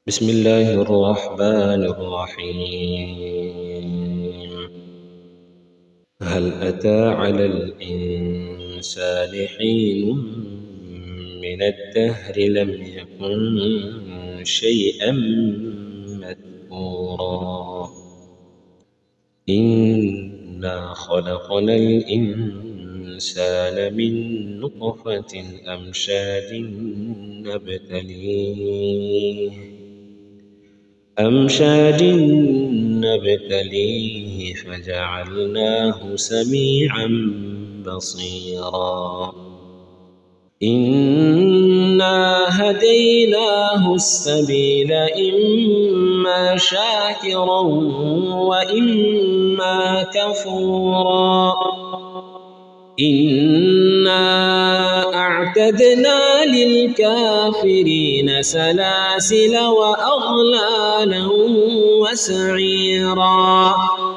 بسم الله الرحمن الرحيم. هل أتى على الإنسان حين من الدهر لم يكن شيئا مذكورا إنا خلقنا الإنسان من نطفة أمشاج نبتليه فجعلناه سميعا بصيرا إنا هديناه السبيل إما شاكرا وإما كفورا إنا أعتدنا للكافرين سلاسل وأغلالا وسعيرا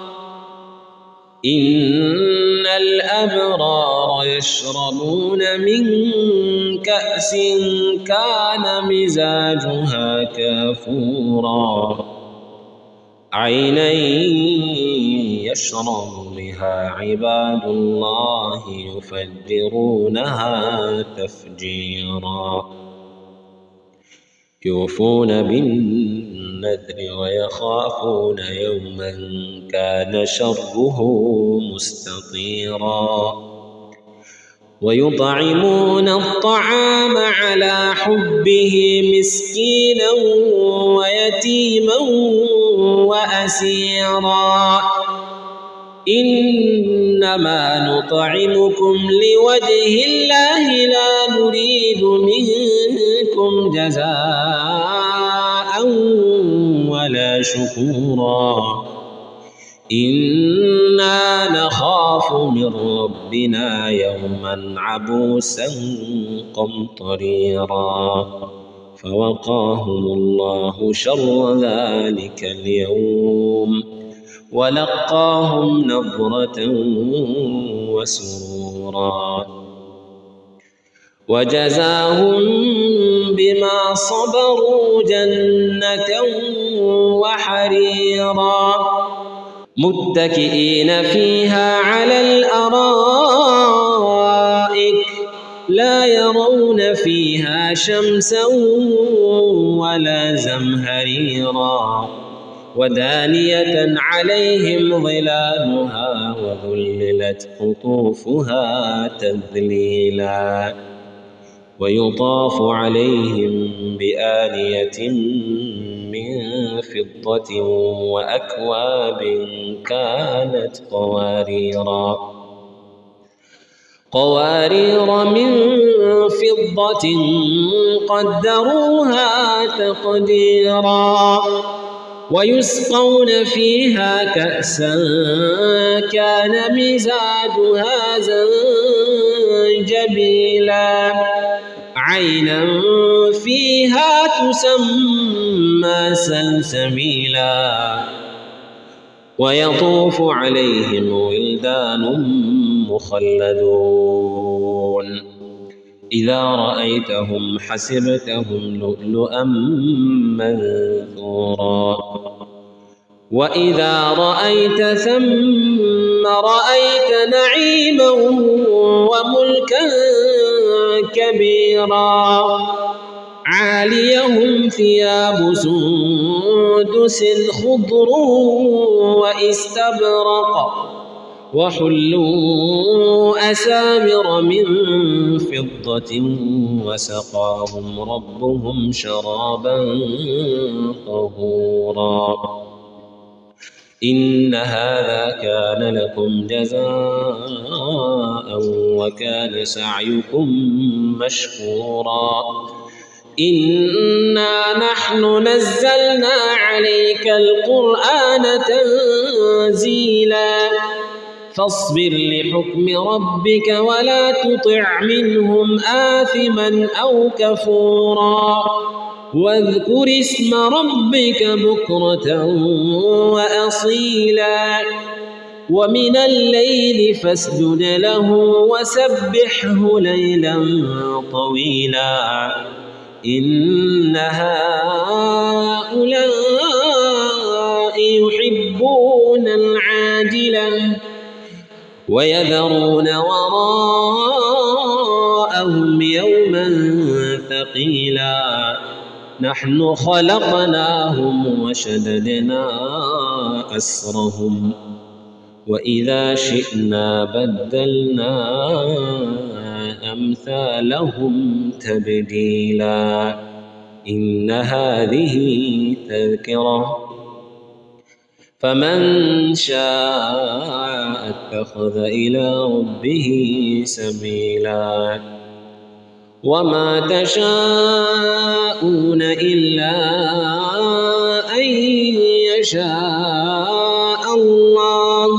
إن الأبرار يشربون من كأس كان مزاجها كافورا عينا يشرب بها عباد الله يفجرونها تفجيرا يوفون بالنذر ويخافون يوما كان شره مستطيرا ويطعمون الطعام على حبه مسكينا ويتيما وأسيرا إنما نطعمكم لوجه الله لا نريد منكم جزاء ولا شكورا إنا نخاف من ربنا يوما عبوسا قمطريرا فوقاهم الله شر ذلك اليوم ولقاهم نضرة وسرورا وجزاهم بما صبروا جنة وحريرا متكئين فيها على الأرائك لا يرون فيها شمسا ولا زمهريرا ودانية عليهم ظلالها وذللت قطوفها تذليلا ويطاف عليهم بآنية من فضة وأكواب كانت قوارير من فضة قدروها تقديرا ويسقون فيها كأسا كان مزاجها زنجبيلا عينا فيها تسمى سلسبيلا ويطوف عليهم ولدان مخلدون إذا رأيتهم حسبتهم لؤلؤا منثورا وإذا رأيت ثم رأيت نعيما وملكا كبيرا عاليهم ثياب سندس خضر واستبرق وحلوا أسامر من فضة وسقاهم ربهم شرابا طهورا إن هذا كان لكم جزاء وكان سعيكم مشكورا إنا نحن نزلنا عليك القرآن تنزيلا فاصبر لحكم ربك ولا تطع منهم آثما أو كفورا واذكر اسم ربك بكرة وأصيلا ومن الليل فاسجد له وسبحه ليلا طويلا إن هؤلاء هؤلاء يحبون العاجلة ويذرون وراءهم يوما ثقيلا نحن خلقناهم وشددنا أسرهم وإذا شئنا بدلنا أمثالهم تبديلا إن هذه تذكرة فمن شاء اتخذ إلى ربه سبيلا وما تشاءون إلا أن يشاء الله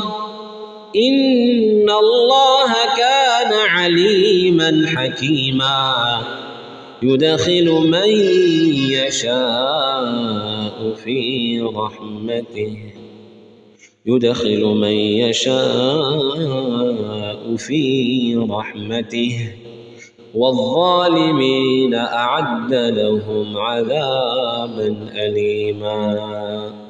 إن الله كان عليما حكيما يدخل من يشاء في رحمته والظالمين أعد لهم عذابا أليما.